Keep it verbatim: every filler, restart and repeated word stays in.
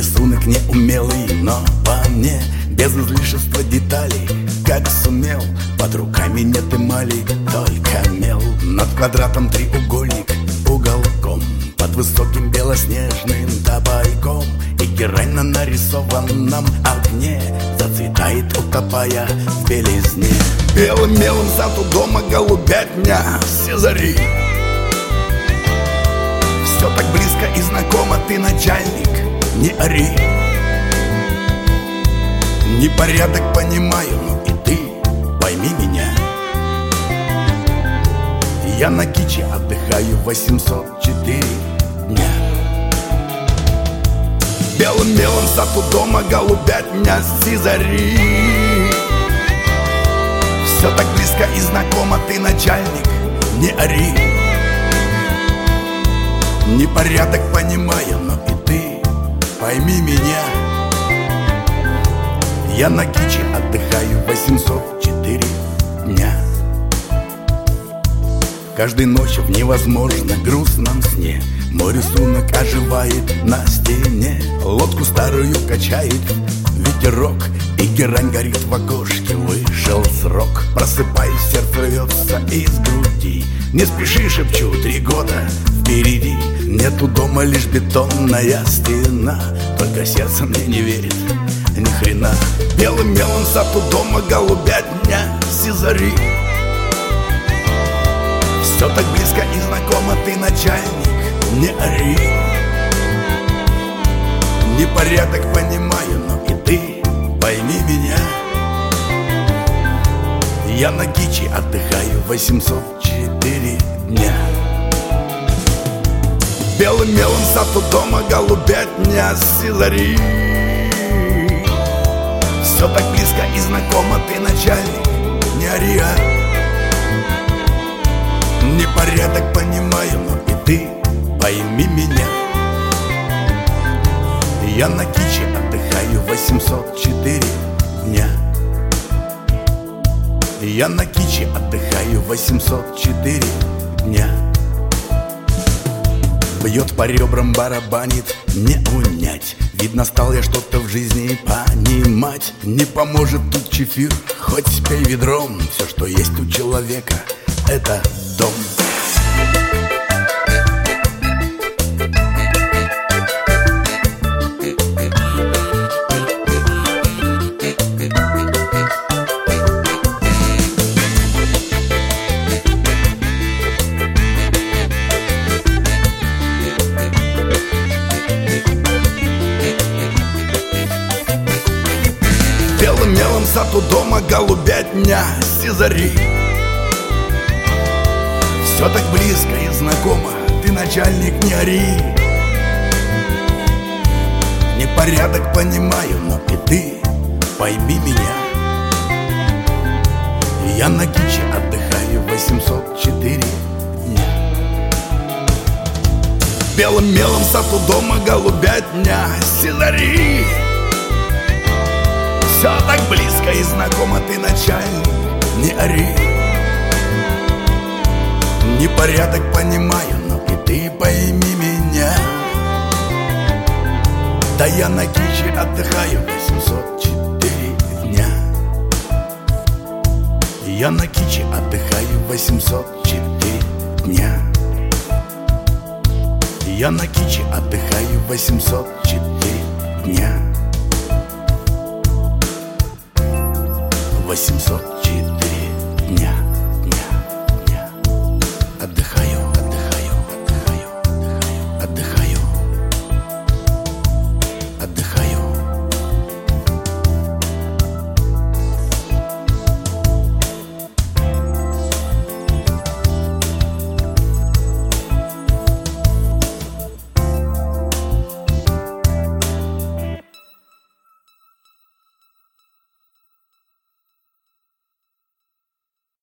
рисунок неумелый, но по мне без излишества деталей. Как сумел, под руками нет эмали, только мел. Над квадратом треугольник уголком, под высоким белоснежным топольком. И герань на нарисованном окне зацветает, утопая в белизне. Белым мелом зад у дома голубятня, все зари. Все так близко и знакомо, ты начальник, не ори. Непорядок понимаю, но и ты пойми меня. Я на киче отдыхаю восемьсот четыре дня. Белым мелом сад у дома голубятня, сизари. Все так близко и знакомо, ты начальник, не ори. Непорядок понимаю, но и ты пойми меня. Я на киче отдыхаю восемьсот четыре дня. Каждой ночью в невозможно грустном сне мой рисунок оживает на стене. Лодку старую качает ветерок, и герань горит в окошке. Вышел срок, просыпаюсь, сердце рвется из груди. Не спеши, шепчу, три года впереди. Нету дома, лишь бетонная стена, только сердце мне не верит ни хрена. Белым мелом сад у дома голубятня, сизари. Все так близко и знакомо, ты начальник, не ори. Непорядок понимаю, но и ты пойми меня. Я на киче отдыхаю восемьсот четыре дня. Белым мелом сад у дома голубятня, сизари. Все так близко и знакомо, ты начальник, не ори. Непорядок понимаю, но и ты пойми меня. Я на киче отдыхаю восемьсот четыре дня. Я на киче отдыхаю восемьсот четыре дня. Бьет по ребрам, барабанит, не унять. Видно, стал я что-то в жизни понимать. Не поможет тут чефир, хоть пей ведром. Все, что есть у человека, это дом. Белым мелом сад у дома голубятня, сизари. Все так близко и знакомо, ты начальник, не ори. Непорядок понимаю, но и ты пойми меня. Я на киче отдыхаю восемьсот четыре дня. Белым мелом сад у дома голубятня, сизари. Все так близко и знакомо, ты начальник, не ори. Непорядок понимаю, но и ты пойми меня. Да я на киче отдыхаю восемьсот четыре дня. Я на киче отдыхаю восемьсот четыре дня. Я на киче отдыхаю восемьсот четыре дня. восемьсот четыре дня.